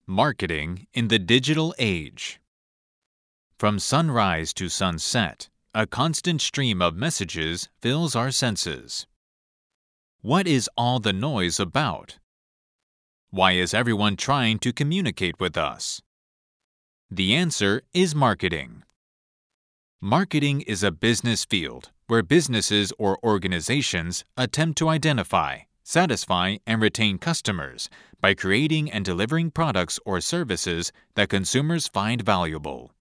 Marketing in the digital age. From sunrise to sunset, a constant stream of messages fills our senses. What is all the noise about? Why is everyone trying to communicate with us? The answer is marketing. Marketing is a business field where businesses or organizations attempt to identify, satisfy, and retain customers by creating and delivering products or services that consumers find valuable.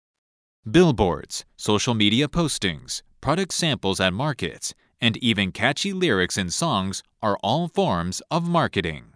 Billboards, social media postings, product samples at markets, and even catchy lyrics in songs are all forms of marketing.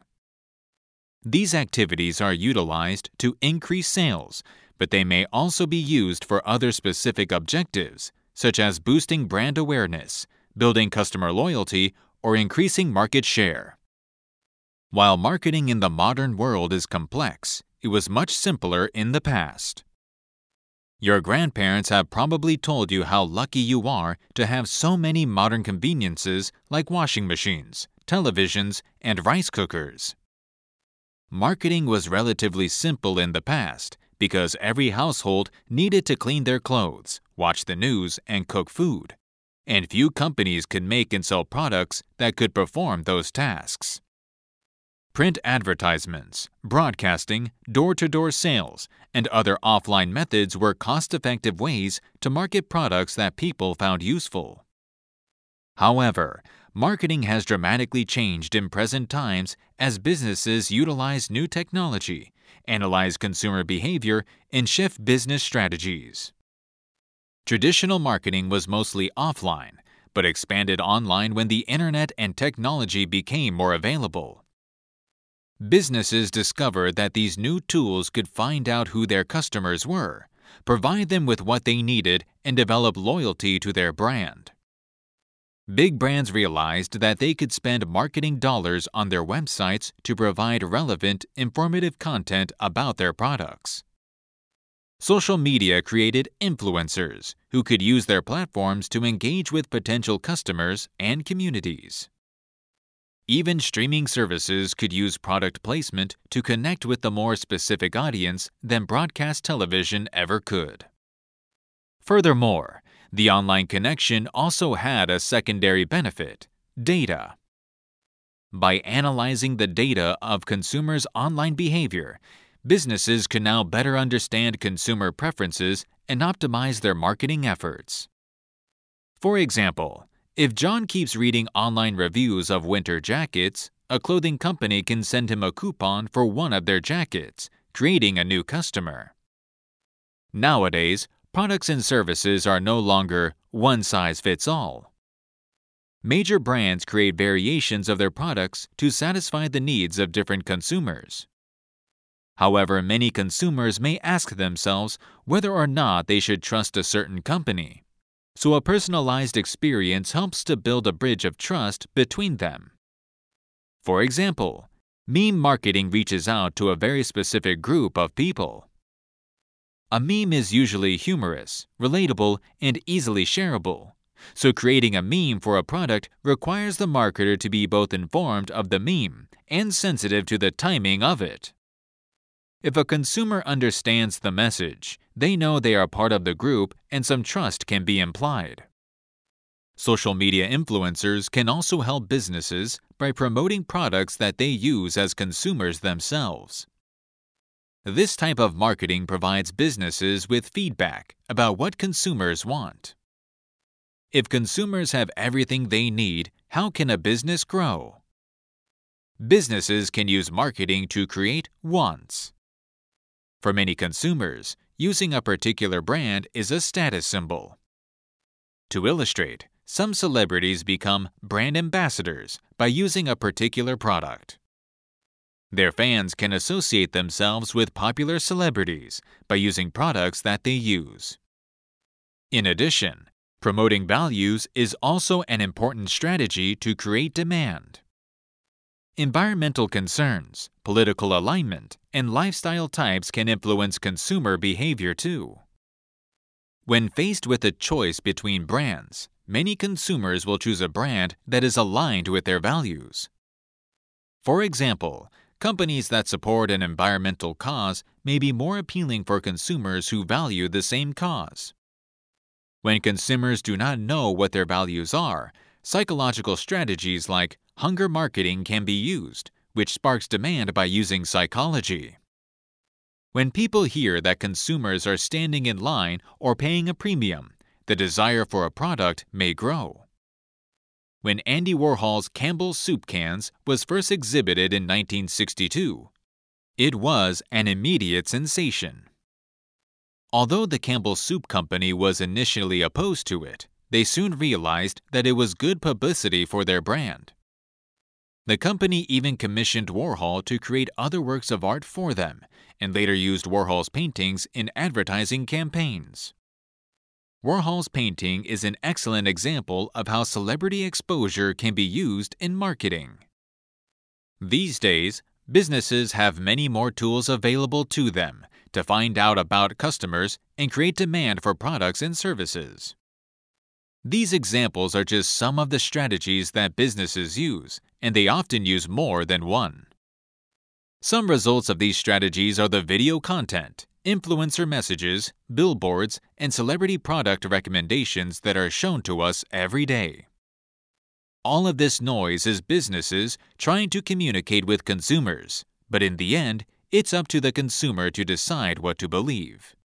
These activities are utilized to increase sales, but they may also be used for other specific objectives, such as boosting brand awareness, building customer loyalty, or increasing market share. While marketing in the modern world is complex, it was much simpler in the past. Your grandparents have probably told you how lucky you are to have so many modern conveniences like washing machines, televisions, and rice cookers. Marketing was relatively simple in the past because every household needed to clean their clothes, watch the news, and cook food, and few companies could make and sell products that could perform those tasks. Print advertisements, broadcasting, door-to-door sales, and other offline methods were cost-effective ways to market products that people found useful. However, marketing has dramatically changed in present times as businesses utilize new technology, analyze consumer behavior, and shift business strategies. Traditional marketing was mostly offline, but expanded online when the internet and technology became more available. Businesses discovered that these new tools could find out who their customers were, provide them with what they needed, and develop loyalty to their brand. Big brands realized that they could spend marketing dollars on their websites to provide relevant, informative content about their products. Social media created influencers who could use their platforms to engage with potential customers and communities. Even streaming services could use product placement to connect with the more specific audience than broadcast television ever could. Furthermore, the online connection also had a secondary benefit: data. By analyzing the data of consumers' online behavior, businesses can now better understand consumer preferences and optimize their marketing efforts. For example, if John keeps reading online reviews of winter jackets, a clothing company can send him a coupon for one of their jackets, creating a new customer. Nowadays, products and services are no longer one size fits all. Major brands create variations of their products to satisfy the needs of different consumers. However, many consumers may ask themselves whether or not they should trust a certain company. So a personalized experience helps to build a bridge of trust between them. For example, meme marketing reaches out to a very specific group of people. A meme is usually humorous, relatable, and easily shareable. So creating a meme for a product requires the marketer to be both informed of the meme and sensitive to the timing of it. If a consumer understands the message, they know they are part of the group and some trust can be implied. Social media influencers can also help businesses by promoting products that they use as consumers themselves. This type of marketing provides businesses with feedback about what consumers want. If consumers have everything they need, how can a business grow? Businesses can use marketing to create wants. For many consumers, using a particular brand is a status symbol. To illustrate, some celebrities become brand ambassadors by using a particular product. Their fans can associate themselves with popular celebrities by using products that they use. In addition, promoting values is also an important strategy to create demand. Environmental concerns, political alignment, and lifestyle types can influence consumer behavior too. When faced with a choice between brands, many consumers will choose a brand that is aligned with their values. For example, Companies that support an environmental cause may be more appealing for consumers who value the same cause. When consumers do not know what their values are, psychological strategies like hunger marketing can be used, which sparks demand by using psychology. When people hear that consumers are standing in line or paying a premium, the desire for a product may grow. When Andy Warhol's Campbell's soup cans was first exhibited in 1962, it was an immediate sensation. Although the Campbell's Soup Company was initially opposed to it, they soon realized that it was good publicity for their brand. The company even commissioned Warhol to create other works of art for them, and later used Warhol's paintings in advertising campaigns. Warhol's painting is an excellent example of how celebrity exposure can be used in marketing. These days, businesses have many more tools available to them to find out about customers and create demand for products and services. These examples are just some of the strategies that businesses use, and they often use more than one. Some results of these strategies are the video content, influencer messages, billboards, and celebrity product recommendations that are shown to us every day. All of this noise is businesses trying to communicate with consumers, but in the end, it's up to the consumer to decide what to believe.